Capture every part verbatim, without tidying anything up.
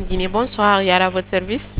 Guinée, bonsoir, Yara, à votre service.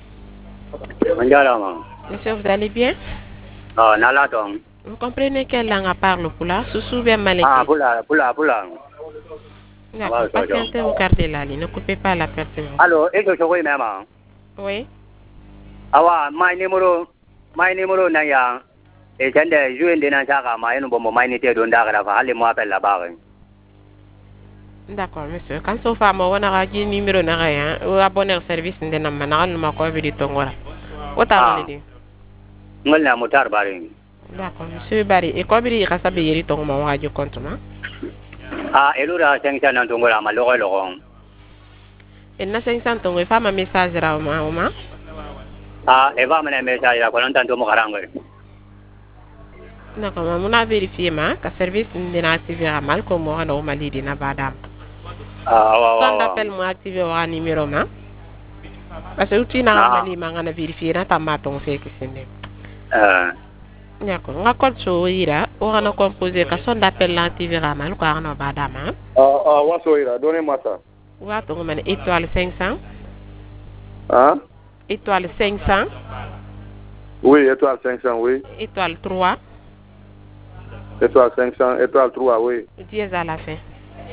Monsieur, vous allez bien? Oh, nala dong. Vous comprenez quelle langue parle Pula? Soussou bien malais. Ah, Pula, Pula, Pula. D'accord, patientez, vous gardez la ligne, ne coupez pas la pertinence. Allô, est-ce que je vois même? Oui. Awa, my numéro, my numéro naya. Et quand je joue dans un saga, ma une bombe, ma unité d'un dagra, allez moi appelle la barre. D'accord, monsieur. Quand on fait un numéro na rien, ou abonner service de na manal ma ko bi tongora. Wota ngani di. Ngol na motar bari. D'accord, monsieur Bari, et ko bi ka sabe yeri tong ma wajo compte ma. Ah, elura cinq cents nan tongora ma logo logo. Et na cinq cents tong fa ma message ra ma o ma. Ah, e va mena message ra ko non tanto mo karango. D'accord, ma muna vérifier ma ka service de na activer mal ko mo na o mali di na badam. Ah, wa wa. Son d'appel mo activer wa numéro ma. Parce que tu n'as pas les mangas à vérifier na tamaton fait que c'est né. Euh. D'accord. On a code sur ira. On a composé que son d'appel l'activer à mal quoi on a badama. Ah ah, wa so ira. Donnez-moi ça. Ouais, donc on a étoile cinq cents. Hein? Étoile cinq cents. Oui, étoile cinq cents, oui. Étoile trois. Étoile cinq cents, étoile trois, oui. Dièse à la fin.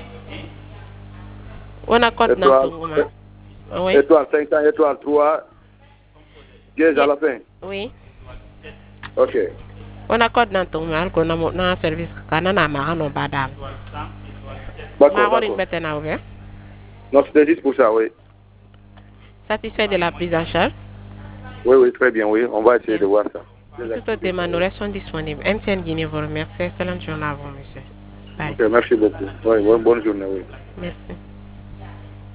On a code étoile, dans oui. Étoile cinq cents, étoile trois, dièse à la fin. Oui. Ok. On a code dans ton mal qu'on a un service canana maran au badam. D'accord. Non, c'était juste pour ça, oui. Satisfait de la prise en charge? Oui, oui, très bien, oui. On va essayer de voir ça. Toutes les demandes nous restent disponibles. M T N Guinée vous remercie. Excellente journée à vous, monsieur. Bye. Okay, merci beaucoup. Oui, bonne journée, oui. Merci.